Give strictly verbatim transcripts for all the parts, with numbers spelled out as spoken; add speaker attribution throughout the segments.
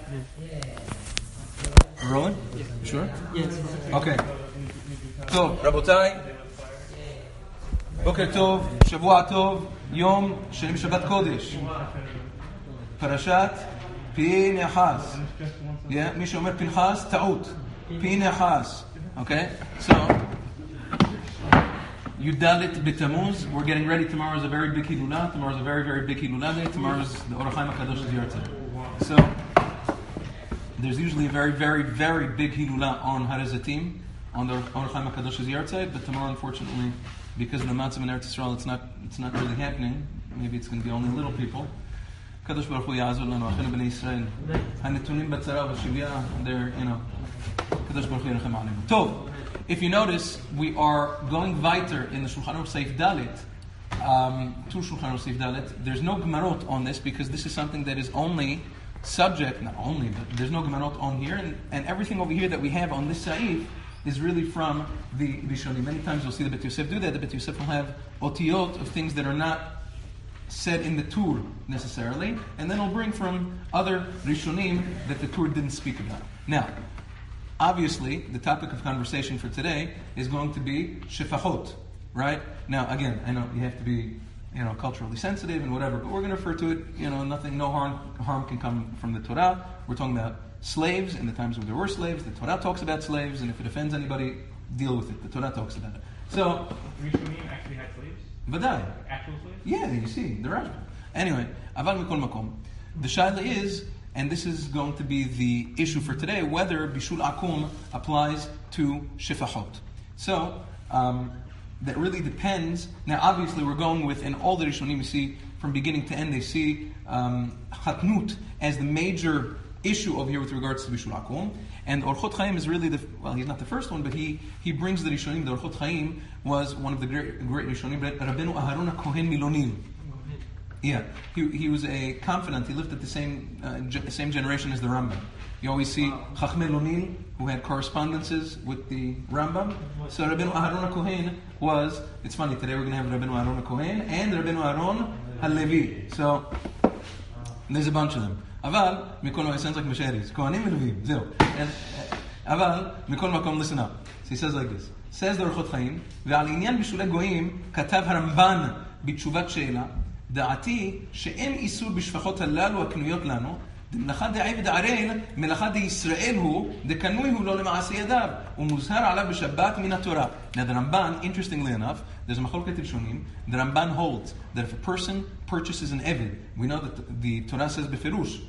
Speaker 1: We're rolling?
Speaker 2: Yeah.
Speaker 1: Sure?
Speaker 2: Yes.
Speaker 1: Okay. טוב, רבותיי, בוקר טוב, שבוע טוב, יום שני שבת קודש. פרשת פינחס. Yeah, מי שאומר פנחס, טעות. פינחס. Okay? So, Yudalit B'Tammuz. We're getting ready. Tomorrow is a very big Hilula. Tomorrow is a very, very big Hilula day. Tomorrow is the Or HaChaim HaKadosh's Yartzeit. So, there's usually a very, very, very big Hilula on Har HaZitim, on the Or HaChaim HaKadosh's Yartzeit. But tomorrow, unfortunately, because of the Matzah in Eretz Yisrael, it's not, it's not really happening. Maybe it's going to be only little people. Kadosh Baruch Hu Ya'azor Lanu, Achenu B'nei Yisrael. HaNetunim B'tzara V'Shivya, they're, you know, Kadosh Baruch Hu Yerachem Aleinu. Tov. If you notice, we are going weiter in the Shulchan Aruch Seif Dalet, um, to Shulchan Aruch Seif Dalet. There's no Gemarot on this because this is something that is only subject, not only, but there's no Gemarot on here, and, and everything over here that we have on this Saif is really from the Rishonim. Many times you'll see the Bet Yosef do that. The Bet Yosef will have otiyot of things that are not said in the Tur necessarily, and then he'll bring from other Rishonim that the Tur didn't speak about. Now, obviously, the topic of conversation for today is going to be shefachot, right? Now, again, I know you have to be, you know, culturally sensitive and whatever, but we're going to refer to it, you know, nothing, no harm, harm can come from the Torah. We're talking about slaves in the times when there were slaves. The Torah talks about slaves, and if it offends anybody, deal with it. The Torah talks about it. So,
Speaker 3: Rishonim actually had slaves?
Speaker 1: Vadai.
Speaker 3: Actual slaves?
Speaker 1: Yeah, you see, the Rashba. Anyway, aval mikol makom. The shaila is, and this is going to be the issue for today, whether Bishul Akum applies to Shefachot. So, um, that really depends. Now, obviously, we're going with, in all the Rishonim, you see, from beginning to end, they see um, Chatnut as the major issue over here with regards to Bishul Akum. And Orchot Chaim is really the, well, he's not the first one, but he he brings the Rishonim. The Orchot Chaim was one of the great, great Rishonim, but Rabbeinu Aharon HaKohen Milonil. Yeah, he he was a confidant. He lived at the same uh, ge- same generation as the Rambam. You always see Chachmei Lonil, who had correspondences with the Rambam. So Rabbeinu Aharon HaKohen was, it's funny, today we're going to have Rabbeinu Aharon HaKohen and Rabbeinu Aharon HaLevi. So, there's a bunch of them. Aval, Mikol, it sounds like Mesheris. Kohanim Levim, zero. Aval, Mikol Makom, listen up. So he says like this. Says the Orchot Chaim, Ve'al inyan bishulei goyim, katav HaRamban b'tshuvat she'ela, דעתי שאין איסור בשפחות הללו הקנויות לנו, דמלאכה דעבד ערל, מלאכה דישראל הוא, דקנוי הוא לא למעשה ידיו, ומוזהר עליו בשבת מן התורה. Now the Ramban, interestingly enough, there's a machlokhet rishonim, the Ramban holds that if a person purchases an eved, we know that the Torah says beferush,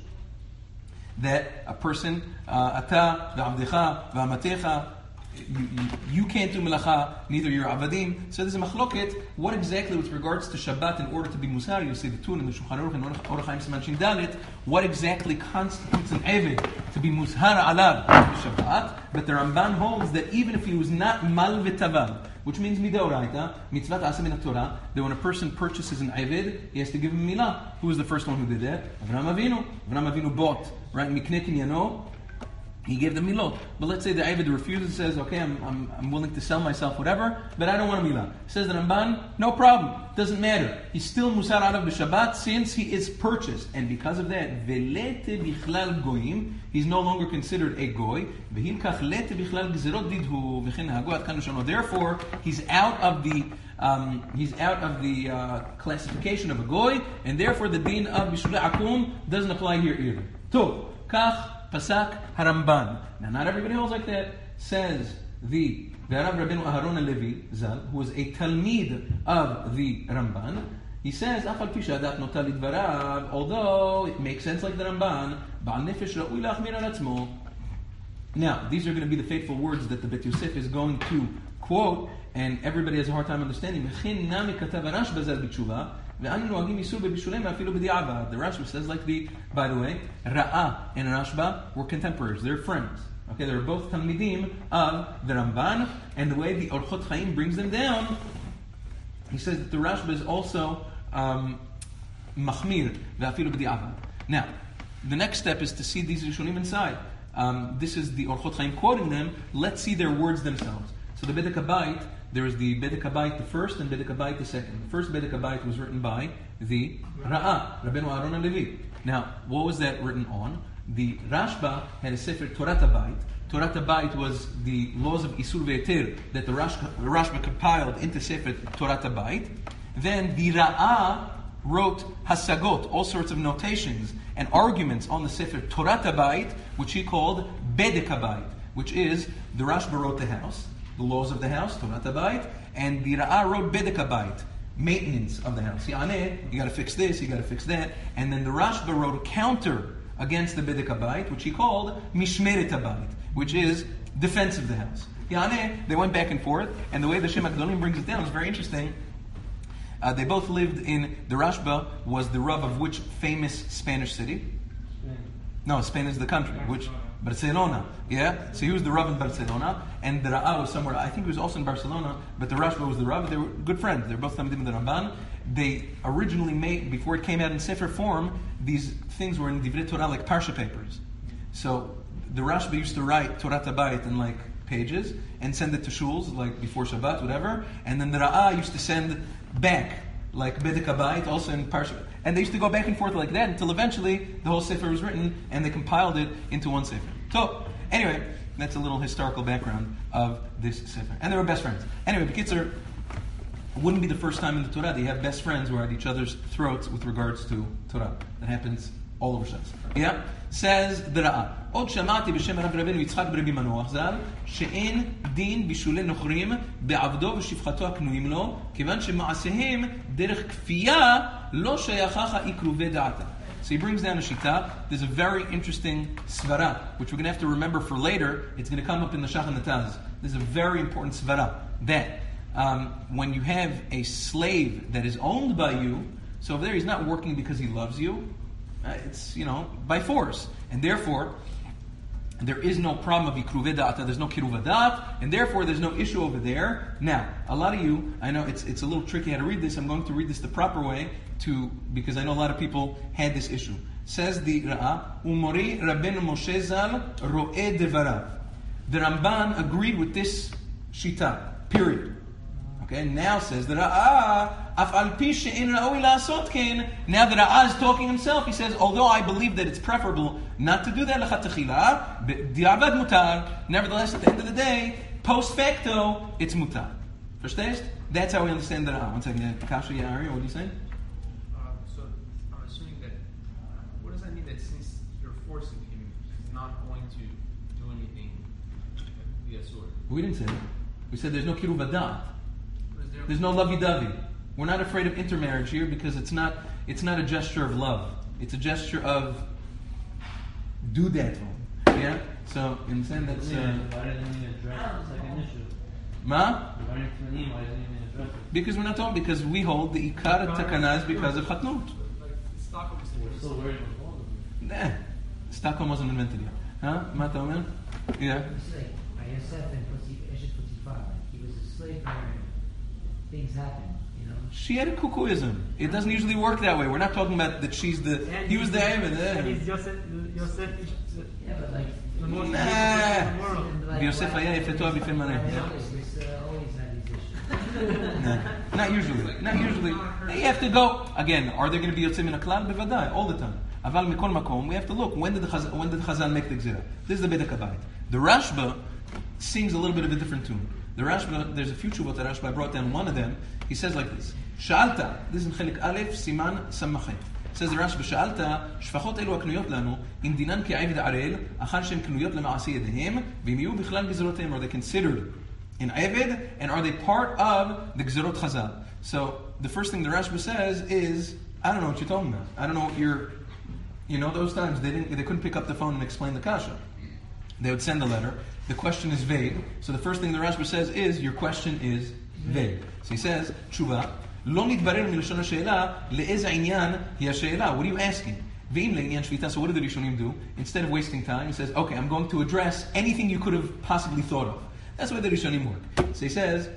Speaker 1: that a person, ata v'avdecha v'amatecha, You, you, you can't do melacha, neither your avadim. So there's a machloket. What exactly, with regards to Shabbat, in order to be musar, you'll see the tune in the Shulchan Aruch and Or HaChaim Siman Shin Dalet. What exactly constitutes an eved to be musar alav Shabbat? But the Ramban holds that even if he was not mal v'taval, which means midaoraita, mitzvat asa min Torah, that when a person purchases an eved, he has to give him milah. Who was the first one who did that? Avraham Avinu. Avraham Avinu bought, right? Mikne kinyano. He gave the milot. But let's say the Avid refuses, says, okay, I'm, I'm I'm willing to sell myself, whatever, but I don't want a milah. Says the Ramban, no problem. Doesn't matter. He's still musar alav b'Shabbat since he is purchased. And because of that, velete bichlal goyim, he's no longer considered a goy. V'hilkach lete bichlal gzerot didhu v'chen hagu ad kan l'shono. Therefore, he's out of the um, he's out of the uh, classification of a goy, and therefore the din of bishulei akum doesn't apply here either. Tov, kach Pasak Haramban. Now, not everybody holds like that. Says the Rav Rabbeinu Aharon HaLevi Zal, who was a Talmid of the Ramban. He says, Afal pi she'adat nota lidvarav, although it makes sense like the Ramban, Ba'al nefesh ra'ui la'achmir al atzmo. Now, these are going to be the fateful words that the Bet Yosef is going to quote, and everybody has a hard time understanding. V'chin nami katav Rashba Zal b'tshuva. The Rashba says like the, by the way, Ra'ah and Rashba were contemporaries. They're friends. Okay, they're both Talmidim of the Ramban, and the way the Orchot Chaim brings them down, he says that the Rashba is also um, Machmir, ve'afilu b'di'avad. Now, the next step is to see these Rishonim inside. Um, this is the Orchot Chaim quoting them. Let's see their words themselves. So the Bedek HaBayit, there is the Bedek HaBayit the first and Bedek HaBayit the second. The first Bedek HaBayit was written by the Ra'ah, Rabbeinu Aharon HaLevi. Now, what was that written on? The Rashba had a sefer Torat HaBayit. Torat HaBayit was the laws of Isur Ve'eter that the Rashba, the Rashba compiled into sefer Torat HaBayit. Then the Ra'ah wrote Hasagot, all sorts of notations and arguments on the sefer Torat HaBayit, which he called Bedek HaBayit, which is the Rashba wrote the house, the laws of the house, Torat HaBayit, and the Ra'ah wrote Bedek HaBayit, maintenance of the house. Yaneh, you got to fix this, you got to fix that, and then the Rashba wrote a counter against the Bedek HaBayit, which he called Mishmeret HaBayit, which is defense of the house. Yaneh, they went back and forth, and the way the Shem HaGedolim brings it down is very interesting. Uh, they both lived in, the Rashba was the Rav of which famous Spanish city?
Speaker 2: Spain.
Speaker 1: No, Spain is the country. Which? Barcelona. Yeah? So he was the Rav in Barcelona, and the Ra'ah was somewhere, I think he was also in Barcelona, but the Rashba was the Rav. They were good friends. They were both Talmidim in the Ramban. They originally made, before it came out in Sefer form, these things were in Divrei Torah, like Parsha papers. So the Rashba used to write Torat HaBayit in like pages and send it to shuls, like before Shabbat, whatever. And then the Ra'ah used to send back, like Bedek HaBayit, also in Parsha. And they used to go back and forth like that until eventually the whole Sefer was written and they compiled it into one Sefer. So, anyway, that's a little historical background of this Sefer. And they were best friends. Anyway, B'kitzur, it wouldn't be the first time in the Torah that you have best friends who are at each other's throats with regards to Torah. That happens all over Shas. Yeah? Says the Ra'ah. עוד שמעתי בשם הרב רבנו יצחק ברבי מנוח ז"ל שאין דין בישולי נוכרים בעבדו ושפחתו הקנויים לו כיוון שמעשיהם דרך כפייה לא שייכך עקרובי דעתה. So he brings down a shita. There's a very interesting svara, which we're going to have to remember for later. It's going to come up in the Shach HaNataz. There's a very important svara that um, when you have a slave that is owned by you, so over there he's not working because he loves you. Uh, it's, you know, by force. And therefore, there is no problem of ikruve da'ata, there's no kiruv da'at, and therefore there's no issue over there. Now, a lot of you, I know it's it's a little tricky how to read this. I'm going to read this the proper way to because I know a lot of people had this issue. Says the Ra'ah, Umori Rabbeinu Moshe Zal ro'eh devarav. The Ramban agreed with this shita, period. Okay, now says the Ra'ah, Af al pi she'en ra'oi la'asot ken. Now the Ra'ah is talking himself. He says, although I believe that it's preferable not to do that, lechatechila, di'avad mutar. Nevertheless, at the end of the day, post facto, it's mutar. Verstehst? That's how we understand the Ra'ah. One second, Kasha, yeah, Ari, what are you saying?
Speaker 4: Uh, so I'm assuming that. What does that mean? That since you're forcing him, he's not going to do anything via sword.
Speaker 1: We didn't say that. We said there's no kiruv adat. There's no lovey-dovey. We're not afraid of intermarriage here because it's not it's not a gesture of love. It's a gesture of do that one. Yeah? So, in the sense that's... Uh,
Speaker 2: Why didn't he address it? It's like an issue.
Speaker 1: Ma?
Speaker 2: Why didn't he address it?
Speaker 1: Because we're not talking, because we hold the ikar takana is because of chatnut.
Speaker 4: Like Stockholm is
Speaker 2: We're still worried about all of
Speaker 1: Nah.
Speaker 2: them.
Speaker 1: Stockholm wasn't invented yet. Huh? Ma Tomer? Yeah.
Speaker 5: It's like Yosef and Eshet Potiphar. Like he was a slave owner. Things happen, you know.
Speaker 1: She had a cuckooism. It doesn't usually work that way. We're not talking about that she's the...
Speaker 3: And
Speaker 1: He was the Avid.
Speaker 3: And he's Yosef, Yosef is
Speaker 5: Yeah, but like
Speaker 3: the most
Speaker 1: Nah.
Speaker 3: beautiful in the world.
Speaker 5: like,
Speaker 1: Yosef
Speaker 5: why-
Speaker 1: היה יפה תואר בפי מלא.
Speaker 5: There's uh, always had these issues.
Speaker 1: No, not usually. Not usually. You have to go again. Are there going to be yotzei min haklal? Bevadai, all the time. Aval mikol makom. We have to look. When did the Chazal, when did the Chazal make the gzira? This is the Bedek HaBayit. The Rashba sings a little bit of a different tune. The Rashba, there's a few tshuvot that Rashba brought down. One of them, he says like this: Sha'alta. This is in Chelik Aleph, Siman Samachet. Says the Rashba, Sha'alta. Shfachot elu aknuyot lanu in dinan ke'ayvid arel achar shem knuyot lema'aseh yedehem v'im yu bichlal gzerothem. Are they considered in Eved, and are they part of the Gzerot Chazal? So the first thing the Rashba says is, I don't know what you're talking about. I don't know what you're, you know, those times they didn't, they couldn't pick up the phone and explain the kasha. They would send a letter. The question is vague. So the first thing the Rashba says is, your question is vague. So he says, Tshuva, lo nitbarer milashon ha'she'ela, le'ez ha'inyan hi ha'she'ela. What are you asking? Ve'im le'inyan shvita. So what do the Rishonim do? Instead of wasting time, he says, okay, I'm going to address anything you could have possibly thought of. That's the way the Rishonim work. So he says,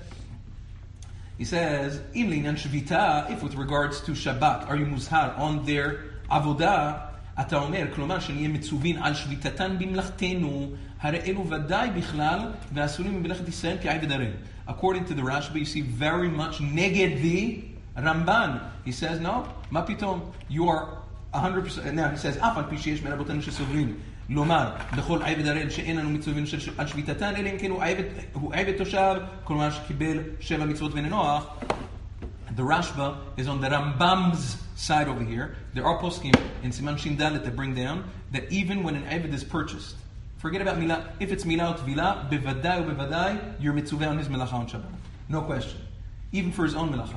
Speaker 1: he says, Im le'inyan shvita, if with regards to Shabbat, are you muzhar on their avodah, אתה אומר, כלומר, שנהיה מצווים על שביתתן במלאכתנו, הרי אלו ודאי בכלל, ואסורים במלאכת ישראל כעבד הראל. According to the Rashba, you see very much neged the Ramban. He says, no, מה פתאום? You are one hundred percent, now he says, אף על פי שיש מרבותינו שסוברים לומר, בכל עבד הראל שאין לנו מצווים של- על שביתתן, אלא אם כן הוא עבד, הוא עבד תושב, כלומר שקיבל שבע מצוות בני נוח. The Rashba is on the Rambam's side over here. There are poskim in Siman Shin Dalet that bring down that even when an Eved is purchased, forget about Milah, if it's Milah or Tvila, bevadai or bevadai, you're mitzuveh on his melacha on Shabbat. No question. Even for his own melacha.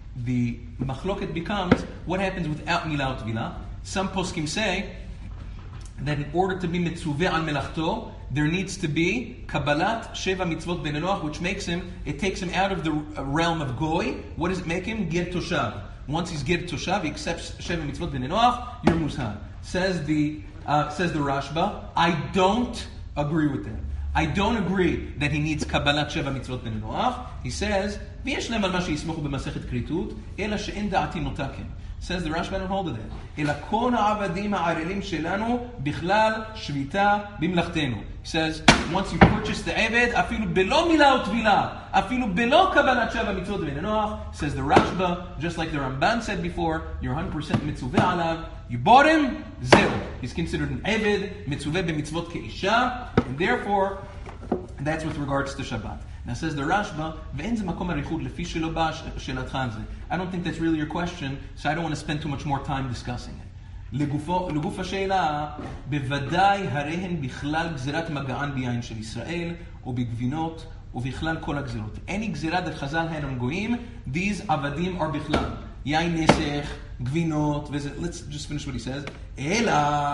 Speaker 1: The machloket becomes, what happens without Milah or Tvila? Some poskim say that in order to be mitzuveh al melachto, there needs to be kabbalat sheva mitzvot ben Noach, which makes him, it takes him out of the realm of goy. What does it make him? Ger toshav. Once he's ger toshav, he accepts sheva mitzvot ben Noach, you're muzhan. Says the uh, says the Rashba, I don't agree with that. I don't agree that he needs kabbalat sheva mitzvot ben Noach. He says, ויש להם על מה שיסמכו במסכת כריתות, אלא שאין דעתי נוטה כן. Says the Rashba, I don't hold of that. אלא כל העבדים הערלים שלנו בכלל שביתה במלאכתנו. He says, once you purchase the Eved, אפילו בלא מילה וטבילה, אפילו בלא קבלת שבע מצוות בן נוח, says the Rashba, just like the Ramban said before, you're one hundred percent mitzuveh עליו, you bought him, זהו. He's considered an Eved, mitzuveh במצוות כאישה, and therefore, that's with regards to Shabbat. Now says the Rashba, ואין זה מקום הריחוד לפי שלא בא שאלתך על זה. I don't think that's really your question, so I don't want to spend too much more time discussing it. לגופו, לגוף השאלה, בוודאי הרי הן בכלל גזירת מגען ביין של ישראל, או בגבינות, ובכלל כל הגזירות. any גזירה that חז"ל had on גויים, these עבדים are בכלל. יין נסך, גבינות, וזה, let's just finish what he says. אלא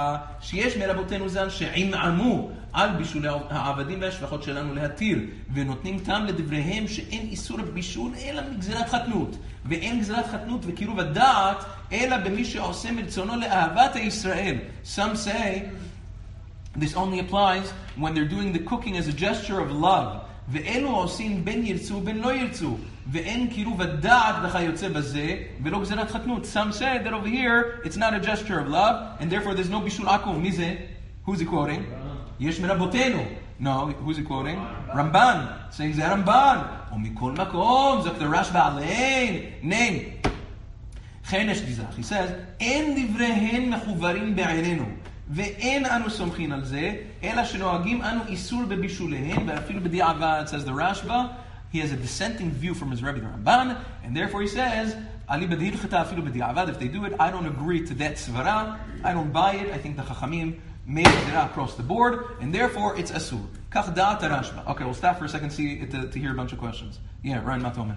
Speaker 1: שיש מרבותינו ז"ל שעמעמו על בישולי העבדים והשפחות שלנו להתיר, ונותנים טעם לדבריהם שאין איסור בישול אלא מגזירת חתנות, ואין גזירת חתנות וקירוב הדעת אלא במי שעושה מרצונו לאהבת הישראל. Some say this only applies when they're doing the cooking as a gesture of love. ואלו עושים בין ירצו בין לא ירצו, ואין קירוב הדעת וכיוצא בזה, ולא גזירת חתנות. Some say that over here it's not a gesture of love, and therefore there's no בישול עקום. מי זה? Who's he quoting? יש מרבותינו. No, who's he quoting? Ramban. Saying זה הרמב"ן. ומכל מקום, זאת הרשב"א עליהן. name. חנש דיזך. He says, אין דבריהן מחוברים בעינינו. ואין אנו סומכים על זה, אלא שנוהגים אנו איסור בבישוליהן, ואפילו בדיעבד, says the Rashba, he has a dissenting view from his Rebbe the Ramban, and therefore he says, Ali b'dihilchata אפילו בדיעבד, if they do it, I don't agree to that svara, I don't buy it, I think the Chachamim made it across the board, and therefore it's asur. Kach da'at Rashba. Okay, we'll stop for a second see, to, to hear a bunch of questions. Yeah, Ryan Matomen.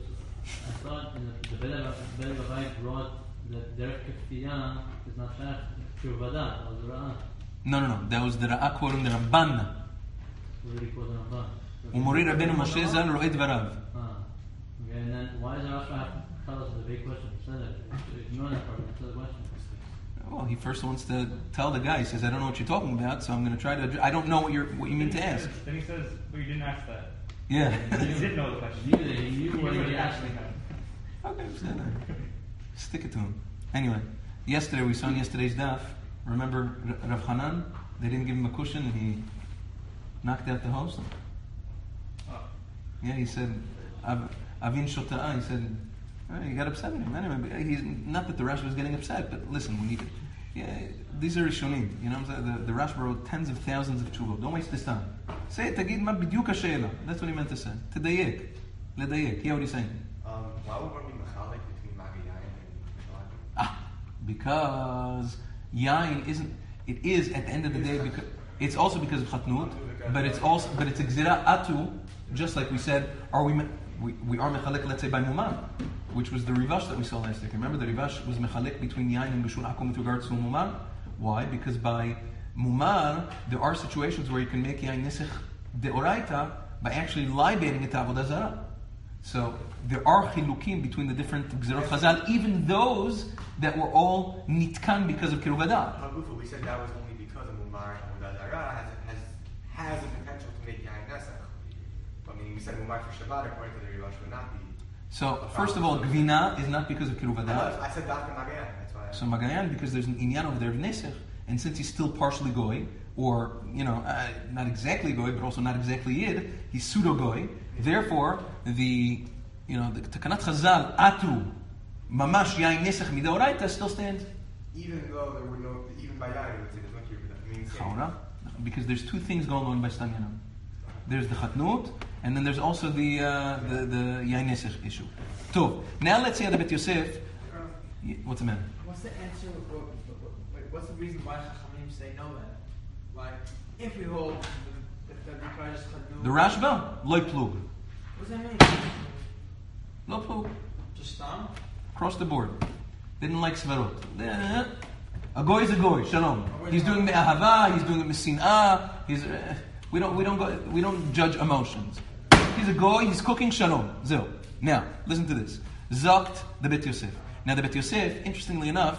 Speaker 2: I thought the Bele Babai brought that Derek Keftiya is not shaykh to Vadat, or the Ra'ah.
Speaker 1: No, no, no, that was the Ra'ah quoting the Ramban.
Speaker 2: Really quote the Ramban.
Speaker 1: ומורי רבנו משה ז"ל רואה דבריו.
Speaker 2: Ah. Okay, and then why does Rashba have to tell us the big question? He said it. Ignore that part. Answer the question.
Speaker 1: Well, he first wants to tell the guy. He says, "I don't know what you're talking about, so I'm going to try to. I don't know what you're what you mean to ask."
Speaker 6: Then he says, "Well, you didn't ask that.
Speaker 1: Yeah.
Speaker 6: You didn't know the question.
Speaker 2: He knew that he knew
Speaker 6: You
Speaker 2: what
Speaker 6: knew
Speaker 2: he
Speaker 6: what
Speaker 2: actually
Speaker 6: you
Speaker 2: had.
Speaker 1: Okay, so then, stick it to him. Anyway, yesterday we saw in yesterday's daf. Remember Rav Hanan? They didn't give him a cushion, and he knocked out the host.
Speaker 6: Oh.
Speaker 1: Yeah, he said, "Av- "Avin shota'a." He said, oh, he got upset at him. Anyway, he's not that the Rashi was getting upset, but listen, when you, yeah, these are Rishonim. You know what I'm saying? The, the Rashi wrote tens of thousands of tshuvot. Don't waste this time. Say it, תגיד מה בדיוק השאלה. That's what he meant to say. תדייק. לדייק. Hear what he's saying.
Speaker 7: Um, why would one be mechalik between Magayayin and Mishalik?
Speaker 1: Ah, because yain isn't. It is at the end of the day because it's also because of chatnut, but it's also but it's exira atu. Just like we said, are we me- we, we are mechalek? Let's say by mumam, which was the rivash that we saw last week. Remember the rivash was mechalek between yain and bishul akum with regards to mumam. Why? Because by mumar there are situations where you can make yain nisich deoraita by actually libating it to avodah zarah. So there are chilukim between the different gzerot chazal, even those that were all nitkan because of kiruv hadat.
Speaker 7: Hagufa, we said that was only because of Mumar and Vodazara has, has, has the potential to make Yain Nesach. I mean, we said Mumar for Shabbat, according to the Rivash, would not be.
Speaker 1: So first of all, gvina is not because of kiruv
Speaker 7: I, know,
Speaker 1: hadat.
Speaker 7: I said Dafka Magayan, that's why. I,
Speaker 1: So magayan because there's an inyan over there of nesech, and since he's still partially goy, or you know, uh, not exactly goy, but also not exactly yid, he's pseudo goy. Therefore, the you know the takanat chazal atu mamash yain nesech midaoraita still stands.
Speaker 7: even though there were no, even by Yain, it would say there's no Kiruv. I means
Speaker 1: Chaura. Because there's two things going on by Stam Yanam. There's the Chatnut, and then there's also the uh, the the Yain Nesech issue. Tov. Now let's say the Bet Yosef. Y- What's the matter?
Speaker 8: What's the answer? What, what, what, what's the reason why Chachamim say no then? Like, if we hold that that requires Chadnu.
Speaker 1: The Rashba, loy plug.
Speaker 8: What does that mean?
Speaker 1: Lo plug.
Speaker 8: Just Stam?
Speaker 1: Across the board. Didn't like Svarot. Eh, A goy is a goy. Shalom. He's doing me'ahava. He's doing it me'sin'ah. He's. Uh, we don't. We don't go. We don't judge emotions. He's a goy. He's cooking. Shalom. Zil. Now listen to this. Zakt the Bet Yosef. Now the Bet Yosef, interestingly enough,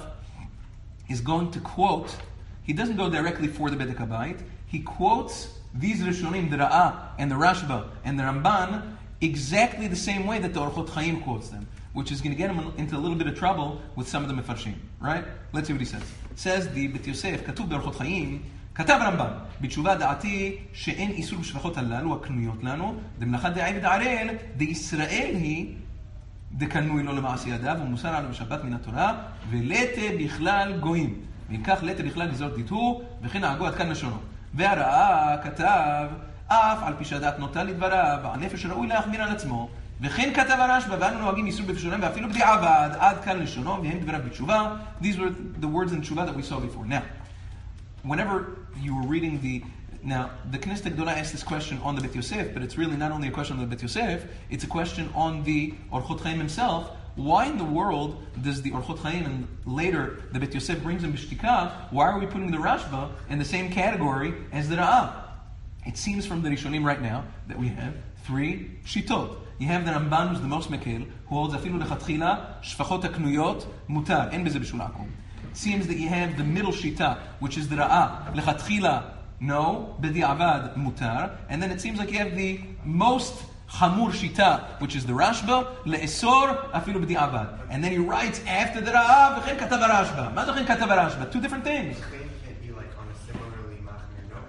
Speaker 1: is going to quote. He doesn't go directly for the Bedek Habayit. He quotes these Rishonim, the Ra'ah and the Rashba and the Ramban, exactly the same way that the Orchot Chaim quotes them, which is going to get him into a little bit of trouble with some of the Mefarshim. Right? Let's see what he says. It says the Bet Yosef, כתוב באורחות חיים, כתב רמב"ם, בתשובה דעתי שאין איסור בשפחות הללו הקנויות לנו, דמלאכת דעבד ערל, דישראל היא דקנוי לו למעשי ידיו ומוסר עליו בשבת מן התורה, ולתה בכלל גויים. וכך לתה בכלל גזרות דיתו, וכן נהגו עד כאן לשונו. והראה כתב, אף על פי שהדעת נוטה לדבריו, הנפש ראוי להחמיר על עצמו, וכן כתב הרשב"א, ואנו נוהגים איסור בפשולם, ואפילו בדיעבד, עד כאן לשונו, והם דבריו בתשובה. These were the words in תשובה that we saw before. Now, whenever you were reading the... Now, the Knesset Gdolah asked this question on the Bet Yosef, but it's really not only a question on the Bet Yosef, it's a question on the Orchot Chaim himself. Why in the world does the Orchot Chaim and later the Bet Yosef brings him Bishtika, why are we putting the Rashba in the same category as the Ra'ah? It seems from the Rishonim right now that we have three Shitot. You have the Ramban, who's the most Mekel, who holds Afilu Lechatchila, Shfachot HaKnuyot, Mutar, En Beze Bishul Akum. It seems that you have the middle Shita, which is the Ra'ah, Lechatchila, no, B'di'avad, Mutar, and then it seems like you have the most Chamur Shita, which is the Rashba, Le'esor, Afilu B'di'avad. And then he writes after the Ra'ah, V'chen Katav HaRashba. Ma V'chen Katav HaRashba? Two different things.
Speaker 7: Chaim can't be like on a similarly machmir note.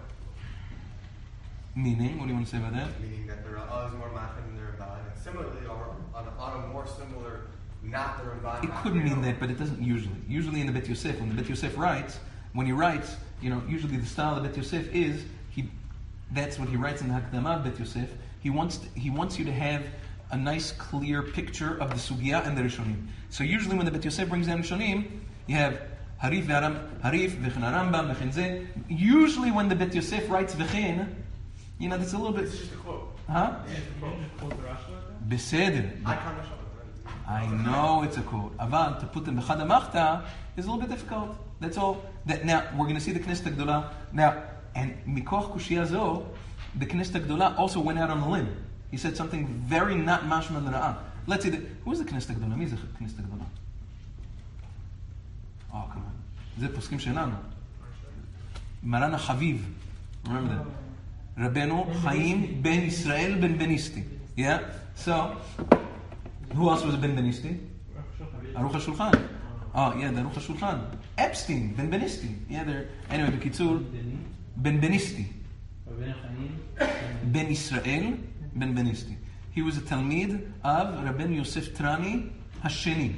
Speaker 1: Meaning, what do you want to say about that?
Speaker 7: Meaning that the Ra'ah is more machmir than the Ramban, and similarly on, on, on a more similar, not the Ramban.
Speaker 1: It could mean that, but it doesn't usually. Usually in the Bet Yosef, when the Bet Yosef writes, when he writes, you know, usually the style of Bet Yosef is, he, that's what he writes in the Hakdamah of Bet Yosef. He wants to, he wants you to have a nice, clear picture of the Sugya and the Rishonim. So usually when the Bet Yosef brings down Rishonim, you have Harif v'Aram, Harif v'chen Arambam v'chen Zeh. Usually when the Bet Yosef writes v'chen, you know, that's a little bit...
Speaker 7: It's just a quote.
Speaker 1: Huh?
Speaker 7: It's just a quote.
Speaker 6: Quote the Rashba?
Speaker 1: Beseder.
Speaker 7: I can't know.
Speaker 1: I know it's a quote. Aval, to put them b'chad ha'machta is a little bit difficult. That's all. That, now, we're going to see the Knesset Gdolah. Now, and mikoch kushia zo, the Knesset Gdolah also went out on a limb. He said something very not mashma l'ra'ah. Let's see, the, who is the Knesset Gdolah? Who is the Knesset Gdolah? Oh, come on. זה פוסקים שלנו. מרן החביב. Remember that. Rabbeinu Chaim ben Israel ben Benisti. Yeah? So, who else was a ben Benisti? Aruch HaShulchan. Oh, yeah, the Aruch HaShulchan. Epstein, ben Benisti. Yeah, they're... Anyway, בקיצור, ben Benisti. Ben Israel, ben Benisti. He was a Talmid of Rabbeinu Yosef Trani Hasheni.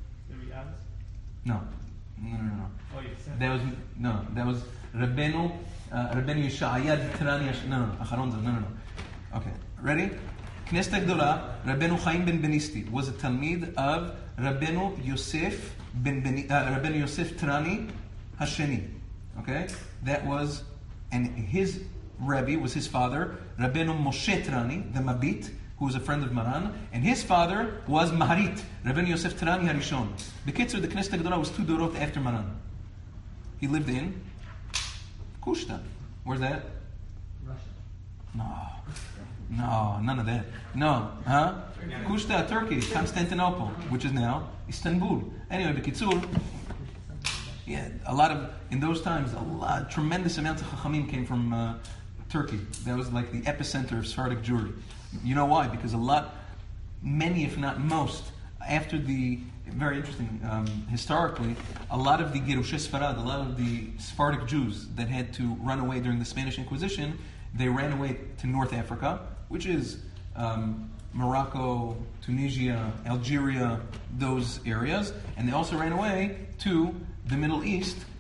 Speaker 1: No. No, no, no.
Speaker 6: Oh, you said
Speaker 1: That was... No, that was Rabbeinu... Uh, Rabbeinu Yeshaya Trani Hasheni. No, no, no. Acharon Zeh. No, no, no. Okay. Ready? Knesset Gdolah, Rabbeinu Chaim ben Benisti was a Talmid of Rabbeinu Yosef ben Beni, uh, Rabbeinu Yosef Trani Hasheni. Okay, that was, and his Rebbe was his father, Rabbeinu Moshe Trani, the Mabit, who was a friend of Maran, and his father was Maharit, Rabbeinu Yosef Trani Harishon. The Kitzur, the Knesset Gdolah was two dorot after Maran. He lived in Kushta. Where's that?
Speaker 5: Russia.
Speaker 1: No. No, none of that. No, huh? Kushta, Turkey, Constantinople, which is now Istanbul. Anyway, B'kitzur, yeah, a lot of, in those times, a lot, tremendous amounts of Chachamim came from uh, Turkey. That was like the epicenter of Sephardic Jewry. You know why? Because a lot, many if not most, after the, very interesting, um, historically, a lot of the Gerushe Sfarad, a lot of the Sephardic Jews that had to run away during the Spanish Inquisition, they ran away to North Africa, which is um, Morocco, Tunisia, Algeria, those areas. And they also ran away to the Middle East,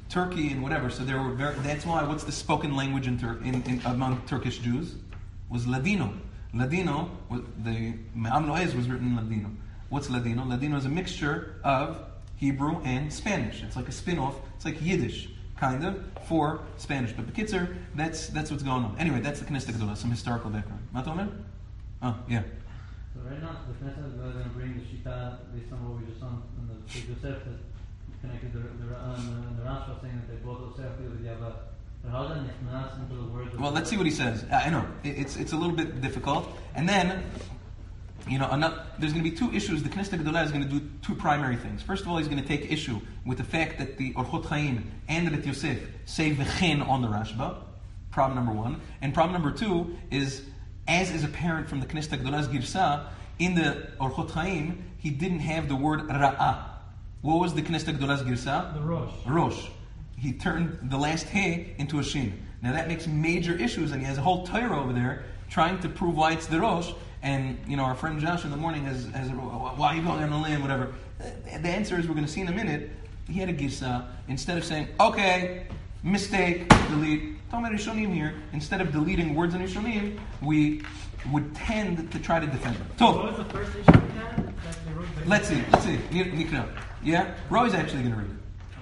Speaker 1: Turkey and whatever. So there were very, that's why. What's the spoken language in, Tur- in, in among Turkish Jews? Was Ladino. Ladino, was the Me'am Lo'ez was written in Ladino. What's Ladino? Ladino is a mixture of Hebrew and Spanish. It's like a spin-off. It's like Yiddish, kind of, for Spanish. But B'kitzer, that's that's what's going on. Anyway, that's the Knesset Gedolah, some historical background. Matomer? Oh, yeah.
Speaker 2: So right now, the Knesset is going to bring the Shita based on what we just saw in the Big Yosef that connected the the Ra'ah and the Rashba saying that they both Osef with the Yavad. But how does that Nichnas into the words of
Speaker 1: Well, let's see what he says. I know it- it's it's a little bit difficult, and then you know another, there's going to be two issues. The Knesset Gedolah is going to do two primary things. First of all, he's going to take issue with the fact that the Orchot Chaim and the Bet Yosef say v'chen on the Rashba. Problem number one, and problem number two is, as is apparent from the Knesset Gedolah's Girsa, in the Orchot Chaim he didn't have the word Ra'ah. What was the Knesset Gedolah's Girsa?
Speaker 3: The Rosh.
Speaker 1: Rosh. He turned the last He into a Shin. Now that makes major issues, and he has a whole Torah over there trying to prove why it's the Rosh. And you know, our friend Josh in the morning has, has a, why are you going on the land, whatever. The answer is, we're going to see in a minute, he had a Girsa. Instead of saying, okay, mistake, delete, Tomer Rishonim here, instead of deleting words in Rishonim, we would tend to try to defend them.
Speaker 3: What
Speaker 1: So,
Speaker 3: was the first issue we had? That they wrote back-
Speaker 1: let's see, let's see. Nikra. Yeah? Roy's actually going to read it.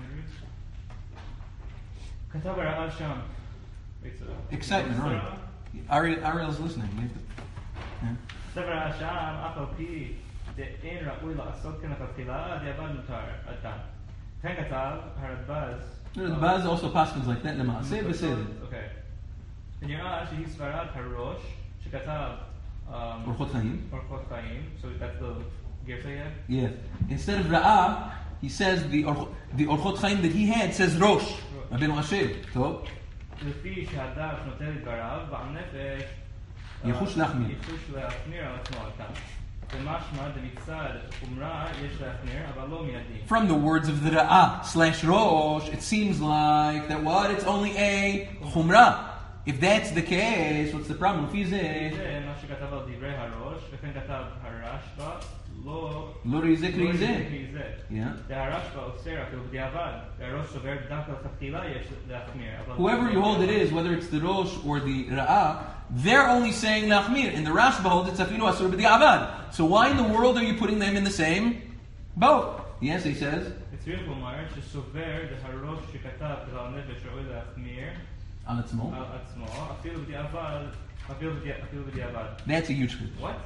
Speaker 6: כתב הרעב שם.
Speaker 1: Excitement, right? Ariel, Ariel's listening. You have to- yeah.
Speaker 6: כתב הרעב שם, אף על פי דאין ראוי לעשות כן לכתחילה, דיעבד מותר, עד כאן. כן כתב הרדב"ז.
Speaker 1: The Baz also paskins like that. Lema. Say it, say it.
Speaker 6: אוקיי. נראה שהיא סברת הראש, שכתב
Speaker 1: Orchot Chaim.
Speaker 6: אורחות חיים, so that's the גרסה yet?
Speaker 1: Yeah. Instead of Ra'ah, he says the Orch- the Orchot Chaim that he had says Rosh. Rabbeinu Asher. So,
Speaker 6: לפי שהדף נוטל את דבריו, בעל נפש
Speaker 1: יחוש להחמיר.
Speaker 6: יחוש להחמיר על עצמו על כאן. ומשמע דמצד חומרה יש להחמיר, אבל לא מיידי.
Speaker 1: from the words of the Ra'ah slash Rosh, it seems like that what? It's only a Chumrah. If that's the case, what's the problem? לפי זה,
Speaker 6: זה מה שכתב על דברי הראש, וכן כתב הרשב"א, לא...
Speaker 1: לא ראי זה קרי
Speaker 6: לא
Speaker 1: זה.
Speaker 6: קרי זה.
Speaker 1: Yeah.
Speaker 6: והרשב"א אוסר אפילו בדיעבד, והראש סובר דווקא לכתחילה יש להחמיר. אבל-
Speaker 1: Whoever you hold it is, whether it's the Rosh or the Ra'ah, they're only saying Lachmir. And the Rashba holds it's Afilu Asur B'di'avad. So why in the world are you putting them in the same boat? Yes, he says.
Speaker 6: צריך לומר שסובר דהראש שכתב בעל נפש ראוי להחמיר
Speaker 1: על עצמו.
Speaker 6: על עצמו, אפילו בדיעבד, אפילו בדיע- אפילו בדיעבד.
Speaker 1: That's a huge chiddush.
Speaker 6: What?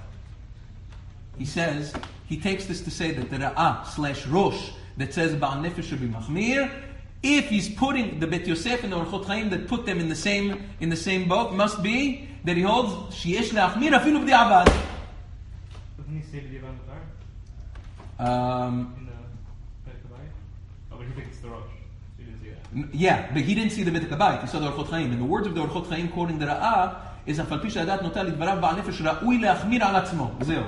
Speaker 1: He says, he takes this to say that the Ra'ah slash Rosh that says Ba'al Nefesh should be Machmir, if he's putting the Bet Yosef and the Orchot Chaim that put them in the same in the same boat, must be that he holds Sheyesh Le'achmir Afilu B'di'avad.
Speaker 6: Doesn't he say בדיעבד מותר?
Speaker 1: Um,
Speaker 6: In the Perek HaBayit? Oh, but he thinks it's the Rosh. So you didn't see that.
Speaker 1: n- yeah, but he didn't see the Bet HaBayit, he saw the Orchot Chaim. And the words of the Orchot Chaim quoting the Ra'ah is אף על פי שהדעת נוטה לדבריו בעל נפש ראוי להחמיר על עצמו. זהו.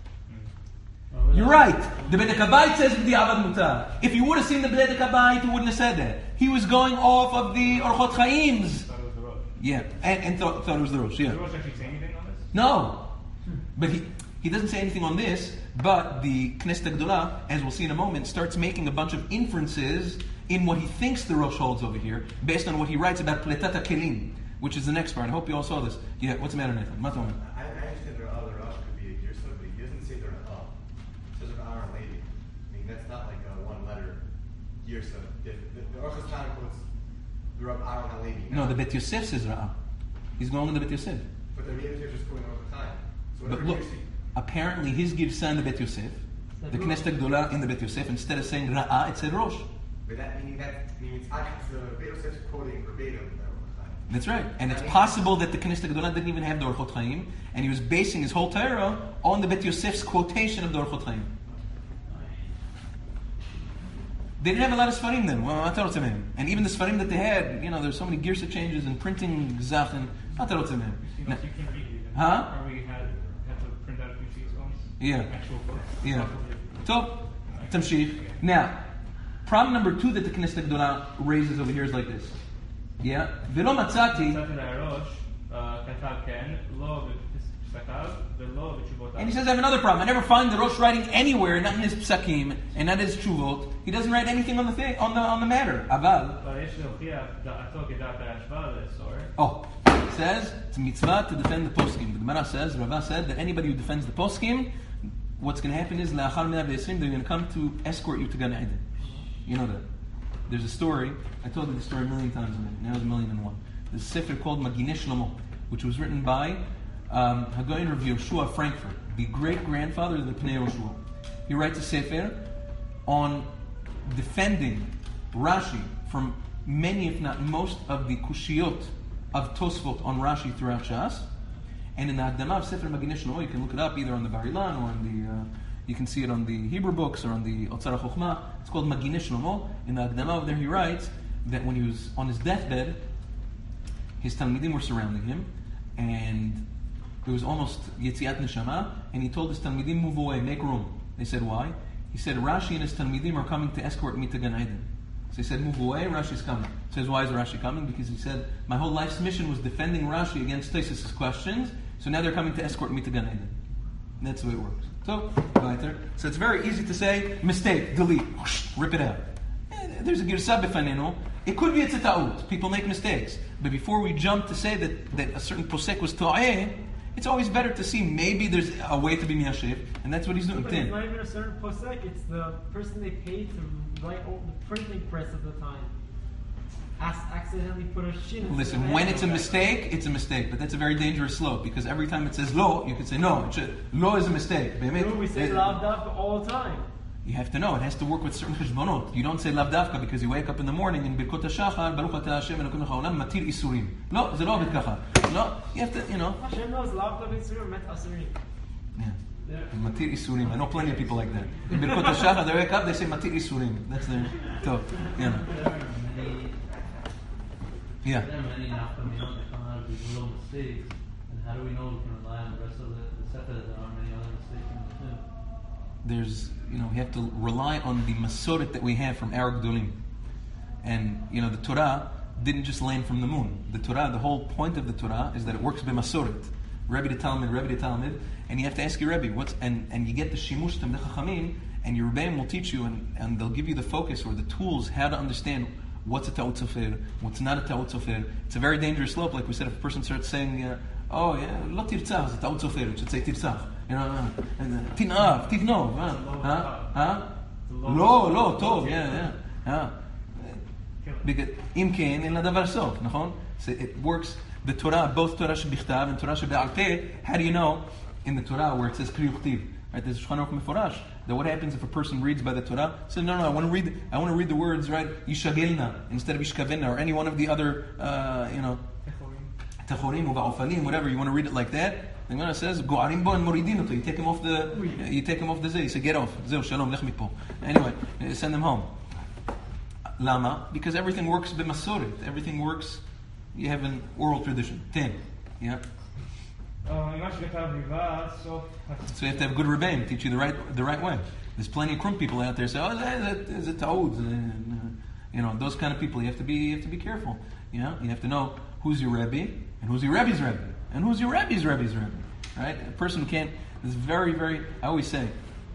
Speaker 1: You're right. The Bet HaKabayit says B'di'avad mutar. If you would have seen the Bet HaKabayit, he wouldn't have said that. He was going off of the Orchot Chaim's.
Speaker 6: Thought it was the Rosh.
Speaker 1: Yeah, and, and thought, thought it was the Rosh,
Speaker 6: Did
Speaker 1: yeah.
Speaker 6: the Rosh actually say anything on this?
Speaker 1: No. But he, he doesn't say anything on this, but the Knesset Gedolah, as we'll see in a moment, starts making a bunch of inferences in what he thinks the Rosh holds over here, based on what he writes about Pletat HaKelim, which is the next part. I hope you all saw this. Yeah, what's the matter, Nathan? What's wrong?
Speaker 7: I, I understand there are other Rosh could be a Girsa, but he doesn't say they're an Al. It says they're Aaron Lady. I mean, that's not like a one letter Girsa. The, the, the Orchos Chaim quotes the Rab Aaron HaLevi.
Speaker 1: No, the Bet Yosef says Ra'ah. He's going in the Bet Yosef.
Speaker 7: But the Rebbe is just quoting Orchos Chaim. So
Speaker 1: But
Speaker 7: whatever
Speaker 1: look,
Speaker 7: Girsa.
Speaker 1: apparently his Girsa in the Bet Yosef, the Knesset Gedolah in the Bet Yosef, instead of saying Ra'ah, it said Rosh.
Speaker 7: But that meaning that means I the Rebbe Yosef's quoting verbatim the Orchos Chaim.
Speaker 1: That's right. And it's possible that the Knesset Gedolah didn't even have the Orchot Chaim, and he was basing his whole Torah on the Bet Yosef's quotation of the Orchot Chaim. They didn't have a lot of Sfarim then. Well, Atarotzemem. And even the Sfarim that they had, you know, there's so many Girsa changes and printing Zachen. Atarotzemem.
Speaker 6: You know, so you can read it.
Speaker 1: Huh?
Speaker 6: Or we had, had to print out a few sheets once?
Speaker 1: Yeah.
Speaker 6: Actual books?
Speaker 1: Yeah. So, Tamshich. Now, problem number two that the Knesset Gedolah raises over here is like this. Yeah? V'lo matzati.
Speaker 6: מצאתי להראש, כתב כן, לא כתב, ולא בתשובותיו.
Speaker 1: And he says, I have another problem. I never find the Rosh writing anywhere, not in his psakim, and not in his tshuvot. He doesn't write anything on the thing, on the on the matter. Aval.
Speaker 6: אבל יש להוכיח דעתו כדעת הרשב"א לאסור.
Speaker 1: Oh, it says it's a mitzvah to defend the poskim. The Gemara says, Rava said that anybody who defends the poskim, what's going to happen is la'achar mea ve'esrim, they're going to come to escort you to Gan Eden. You know that. There's a story. I told you the story a million times. Now it's a million and one. There's a sefer called Maginei Shlomo, which was written by um, Hagoyin Rav Yoshua Frankfurt, the great-grandfather of the Pnei Yoshua. He writes a sefer on defending Rashi from many, if not most, of the kushiyot of Tosfot on Rashi throughout Shas. And in the Hakdama of Sefer Maginei Shlomo, you can look it up either on the Bar Ilan or on the, uh, you can see it on the Hebrew books or on the Otzar HaChochmah. It's called Maginei Shlomo. In the Hakdama over there, he writes that when he was on his deathbed, his Talmidim were surrounding him, and it was almost Yetziat Neshama, and he told his Talmidim, move away, make room. They said, why? He said, Rashi and his Talmidim are coming to escort me to Gan Eden. So he said, move away, Rashi's coming. He says, why is Rashi coming? Because he said, my whole life's mission was defending Rashi against Tosfos' questions, so now they're coming to escort me to Gan Eden. And that's the way it works. So, weiter. So it's very easy to say, mistake, delete, whoosh, rip it out. And there's a girsah b'fanenu. It could be it's a ta'ut. People make mistakes. But before we jump to say that, that a certain posek was ta'eh, it's always better to see maybe there's a way to be miyashiv, and that's what he's doing.
Speaker 3: But it's not even a certain posek, it's the person they paid to write all the printing press at the time. As accidentally put a shin.
Speaker 1: Listen, when it's a mistake, it's a mistake. But that's a very dangerous slope, because every time it says lo, you could say no, it should, lo is a mistake.
Speaker 3: No, we say lav davka all the time.
Speaker 1: You have to know, it has to work with certain cheshbonot. You don't say lav davka because you wake up in the morning and birkot hashachar, baruch atah Hashem elokeinu haolam, matir isurim. No, ze lo aved kacha. No, you have to, you know.
Speaker 3: Hashem knows lav davka isurim met asurim.
Speaker 1: Yeah. Matir isurim. I know plenty of people like that. In birkot hashachar, they wake up, they say matir isurim. That's their, top. Yeah. Yeah.
Speaker 2: There are many nafkaminot that come out of these little mistakes, and how do we know we can rely on the rest of the, the sefer that there aren't many other mistakes in the too?
Speaker 1: There's, you know, we have to rely on the masoret that we have from our Gdolim. And, you know, the Torah didn't just land from the moon. The Torah, the whole point of the Torah is that it works by masoret. Rebbe to Talmud, Rebbe to Talmud, and you have to ask your Rebbe, what's, and, and you get the shimush Tamdei Chachamim, and your Rebbeim will teach you, and, and they'll give you the focus or the tools how to understand what's a ta'ut sofer, what's not a ta'ut sofer. It's a very dangerous slope. Like we said, if a person starts saying, uh, oh, yeah, lo tirtzach, it's a ta'ut sofer, it should say tirtzach. You know, uh, and, uh, tin'av, tivnov, huh? Huh? Lo, lo, tov, yeah, yeah. Because, im ken, en la davar sof, nachon? So it works, the Torah, both Torah shebichtav and Torah shebe'al peh, how do you know in the Torah where it says kri uchtiv? Right, there's Shulchan Aruch Meforash. That what happens if a person reads by the Torah? Says, no, no, I want to read. I want to read the words right, Yishagelna instead of Yishkavenna, or any one of the other, uh, you know, Techorim, Uva'ofalim, whatever. You want to read it like that? The Gemara says, Go'arim bo and moridin oto. You take him off the. You take him off the zeh. You say, get off. Zeh shalom lech mipo. Anyway, send them home. Lama, because everything works b'masoret. Everything works. You have an oral tradition. Ten. Yeah.
Speaker 6: ממה שכתב ריבה, סוף...
Speaker 1: So you have to have good rebbeim teach you the right the right way. There's plenty of krum people out there say, oh, is it ta'ud? You know, those kind of people. You have to be you have to be careful. You know, you have to know who's your rebbe and who's your rebbe's rebbe and who's your rebbe's rebbe's rebbe. Right? A person can't. It's very very. I always say,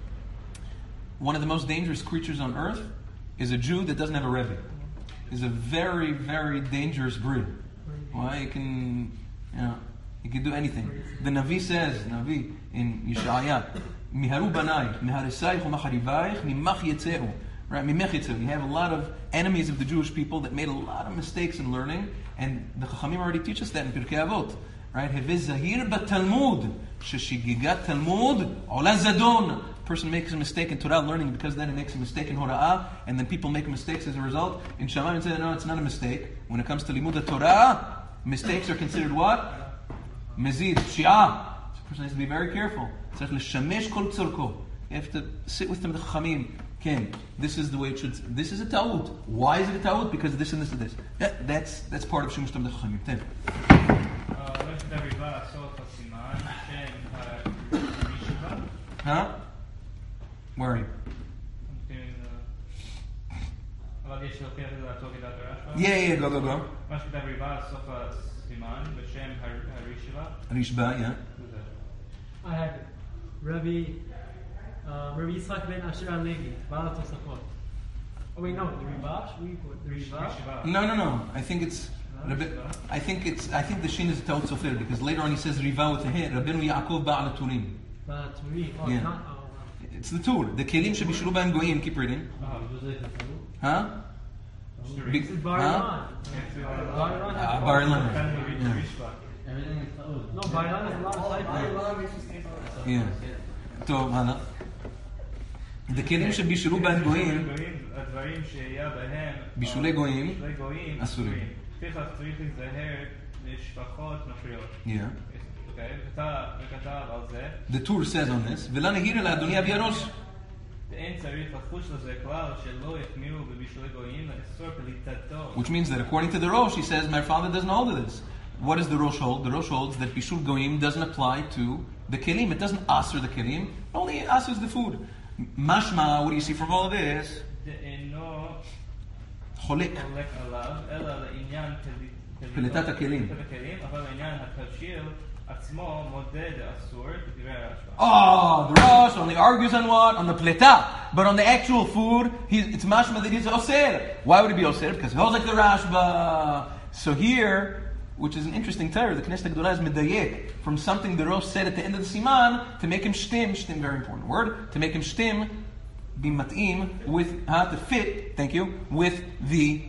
Speaker 1: one of the most dangerous creatures on earth is a Jew that doesn't have a rebbe. Is a very very dangerous breed. Why? You can, you know. You can do anything. The Navi says, Navi in Yeshaya, Miharu banai, miharisayich u'macharivayich, mimach yetzeru. Right, mimach yetzeru. You have a lot of enemies of the Jewish people that made a lot of mistakes in learning, and the Chachamim already teach us that in Pirkei Avot. Right, Heveh zahir b'talmud, sheshigigat talmud ola zadon. Person makes a mistake in Torah learning because then he makes a mistake in Hora'ah, and then people make mistakes as a result. In Shammai, and say, no, it's not a mistake. When it comes to limud Torah, mistakes are considered what? Mezid, Shia. So the person has to be very careful. You have to sit with them, the Chachamim. Ken, this is the way it should. This is a ta'ud. Why is it a ta'ud? Because this and this and this. Yeah, that's that's part of Shimush Tamdei Chachamim. Ten. Huh? Where are you? Yeah, yeah, go, go, go. Rishba, yeah.
Speaker 3: I have it. Rabbi, uh, Rabbi Yitzchak ben Asher HaLevi, Baal Tosafot. Oh wait, no, the Rivash. We the Rivash.
Speaker 1: No, no, no. I think it's. Rabbi, I think it's. I think the shin is Taut Sofer because later on he says Riva with a hit. Rabbeinu Yaakov Ba'al Turim.
Speaker 3: Baal Turim. Oh,
Speaker 1: Yeah.
Speaker 3: not. Oh, wow.
Speaker 1: It's the Tur. The kelim shebishulu b'hem goyim. Keep reading. Huh? Big-
Speaker 3: This is Bar
Speaker 1: huh?
Speaker 3: Ilan. Bar Ilan. has-
Speaker 1: Uh, Bar Ilan. Yeah.
Speaker 2: Everything is closed.
Speaker 3: No, Bar Ilan has a lot of typos.
Speaker 1: Yeah. טוב, הלאה. The kelim shebishulu b'hem goyim.
Speaker 6: הדברים שיהיה בהם
Speaker 1: בישולי גויים,
Speaker 6: בישולי גויים
Speaker 1: אסורים.
Speaker 6: לפיכך צריך להיזהר משפחות נוכריות.
Speaker 1: Yeah.
Speaker 6: אוקיי, וכתב וכתב על זה,
Speaker 1: The Tur says on this. ולא נהיר לאדוני אבי הראש.
Speaker 6: ואין צריך לחוש לזה כלל שלא יחמיאו בבישולי גויים לאסור פליטתו.
Speaker 1: Which means that according to the Rosh, he says, my father doesn't hold to this. What does the Rosh hold? The Rosh holds that Bishul Goyim doesn't apply to the kelim. It doesn't asr the kelim. It only asrs the food. Mashma, what do you see from all of this?
Speaker 6: דאינו
Speaker 1: Cholek.
Speaker 6: חולק עליו, אלא לעניין
Speaker 1: פליטת הכלים.
Speaker 6: פליטת הכלים, אבל לעניין התבשיל עצמו מודה דאסור בדברי הרשב"א.
Speaker 1: Oh, the Rosh only argues on what? On the pleta. But on the actual food, he's, it's mashma that he's osir. Why would it be osir? Because he holds like the Rashba. So here, which is an interesting terror, the Knesset Gdolah is medayek from something the Rosh said at the end of the Siman to make him shtim, shtim, very important word, to make him shtim, be mat'im, with, uh, to fit, thank you, with the,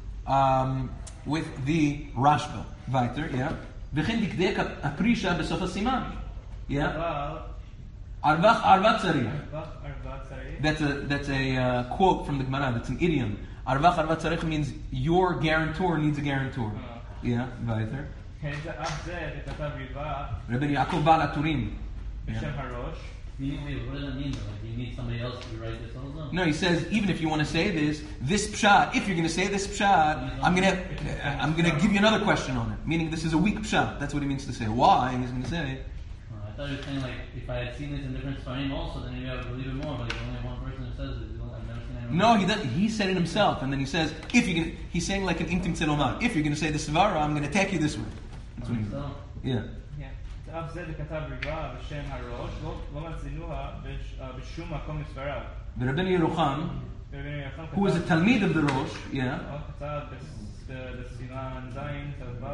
Speaker 1: um, with the Rashba. Weiter, yeah. וכן דקדק הפרישה בסוף הסימן. Yeah.
Speaker 6: אבל
Speaker 1: ערבך ערבך צריך.
Speaker 6: ארבע ארבע צריך.
Speaker 1: That's a that's a uh, quote from the Gemara. That's an idiom. Arvach arvat tzarech means your guarantor needs a guarantor.
Speaker 6: Uh.
Speaker 1: Yeah, weiter.
Speaker 6: כן, זה אף זה וכתב ריבה
Speaker 1: Rabbi Yaakov Baal HaTurim.
Speaker 6: בשם הראש.
Speaker 2: Wait, what does that mean though? Like, do you need somebody else to write this also?
Speaker 1: No, he says even if you want to say this, this pshat. If you're going to say this pshat, I'm gonna I'm gonna give you another question on it. Meaning this is a weak pshat. That's what he means to say. Why? He's going to say.
Speaker 2: Uh, I thought you were saying like if I had seen this in different Sfarim also, then maybe I would believe it more. But there's only one person who says it. You don't, I've never seen anyone.
Speaker 1: No, he does, he said it himself, and then he says if you can. He's saying like an intim tzedomah. If you're going to say the svara, I'm going to attack you this way. That's what he means.
Speaker 2: So,
Speaker 1: Yeah.
Speaker 6: כן. אף זה וכתב ריבה בשם הראש, לא- לא מצינוה בש- אה, בשום מקום מספריו.
Speaker 1: The Rabbi Yerucham,
Speaker 6: ורבנו יחם
Speaker 1: who is a
Speaker 6: כתב-
Speaker 1: talmid of the Rosh, yeah.
Speaker 6: אה, כתב בס- ב- בסימן זין, ט"ו,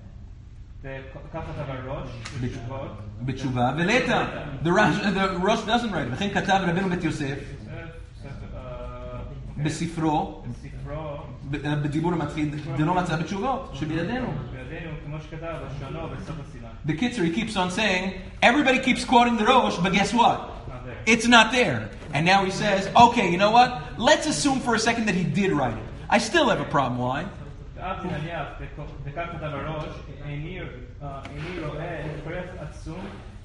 Speaker 6: וכך כתב הראש, בתשובות.
Speaker 1: בתשובה, ולטה. The Rosh, the Rosh doesn't write. וכן כתב רבנו בית יוסף,
Speaker 6: יוסף, ספר, אה, אוקיי.
Speaker 1: בספרו,
Speaker 6: בספרו,
Speaker 1: ב- בדיבור המתחיל, דלא מצא בתשובות, שבידינו.
Speaker 6: בידינו, כמו שכתב, בשונו בסוף הסימן.
Speaker 1: Bekitzer, he keeps on saying, everybody keeps quoting the Rosh, but guess what?
Speaker 6: not there.
Speaker 1: It's not there. And now he says, okay, you know what? Let's assume for a second that he did write it. I still have a problem. Why?
Speaker 6: ואף זה נניח, וכך כתב הראש, איני אה, איני רואה פרק עצום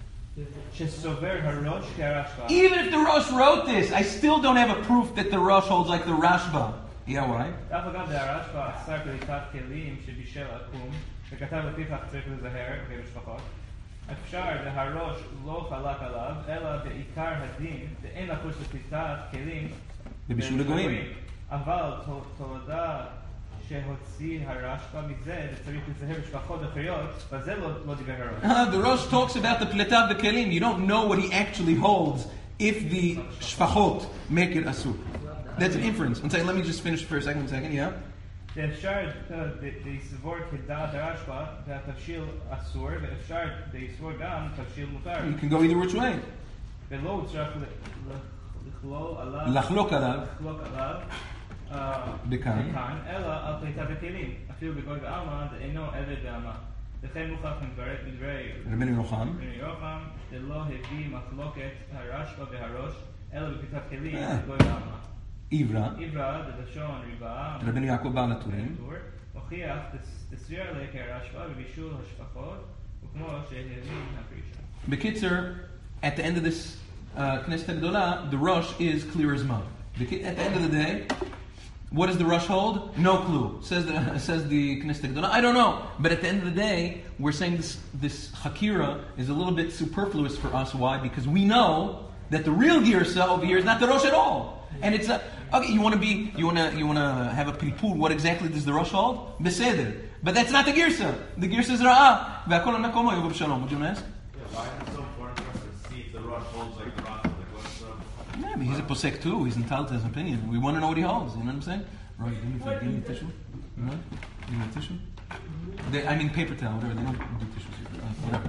Speaker 6: שסובר הראש כהרשב"א.
Speaker 1: Even if the Rosh wrote this, I still don't have a proof that the Rosh holds like the Rashba. Yeah, why?
Speaker 6: אף אגב דהרשב"א אסר פליטת כלים שבישל עקום, וכתב לפיכך צריך לזהר במשפחות. אפשר והראש לא חלק עליו, אלא בעיקר הדין, ואין לחוש לפליטת כלים
Speaker 1: בבישול הגויים.
Speaker 6: אבל תול- תולדה שהוציא הרשב"א מזה, וצריך לזהר משפחות אחרות, וזה לא לא דיבר הראש.
Speaker 1: Uh, the Rosh talks about the pleta of the kelim. You don't know what he actually holds if the shfachot make it asur. That's an inference. One second, let me just finish for a second. One second, yeah.
Speaker 6: ואפשר לסבור כדעת הרשב"א, והתבשיל אסור, ואפשר לסבור גם תבשיל מותר.
Speaker 1: You can go either which way.
Speaker 6: ולא צריך ל- ל- לכלול עליו,
Speaker 1: לחלוק עליו.
Speaker 6: לחלוק עליו, אה,
Speaker 1: בכאן.
Speaker 6: בכאן, אלא על פליטת הכלים, אפילו בגוי ועלמא, דאינו עבד ועמה. וכן מוכח מדברי מדברי
Speaker 1: רבנו ירוחם.
Speaker 6: רבנו ירוחם, שלא הביא מחלוקת הרשב"א והראש, אלא בפליטת כלים,
Speaker 1: אה.
Speaker 6: בגוי ועלמא.
Speaker 1: עברה.
Speaker 6: עברה, בלשון ריבה,
Speaker 1: רבנו יעקב בעל הטורים.
Speaker 6: טור, הוכיח תס- תסביר עליה כהרשב"א בבישול השפחות, וכמו שהבין הפרישה.
Speaker 1: Bekitzer, at the end of this uh, Knesset Gdolah, the Rosh is clear as mud. Beki- At the end of the day, what does the Rosh hold? No clue. Says the, says the Knesset Gdolah, I don't know. But at the end of the day, we're saying this, this Hakira is a little bit superfluous for us. Why? Because we know that the real Girsa over here is not the Rosh at all. And it's a, okay, you want to be, you want to, you want to have a pripur, what exactly does the Rosh hold? Beseder. But that's not the Girsa. The Girsa is Ra'ah. Ve'akol ha'mekomo yovav shalom. Would you ask?
Speaker 7: Yeah, why is it so important for us to
Speaker 9: Rosh holds like the Rafa, like what's up?
Speaker 1: Yeah, I mean, he's a posek too. He's entitled to his opinion. We want to know what he holds. You know what I'm saying? Right? Give me, give me a tissue. Right? Give me a tissue. They, I mean, paper towel. Whatever. They don't do tissues here.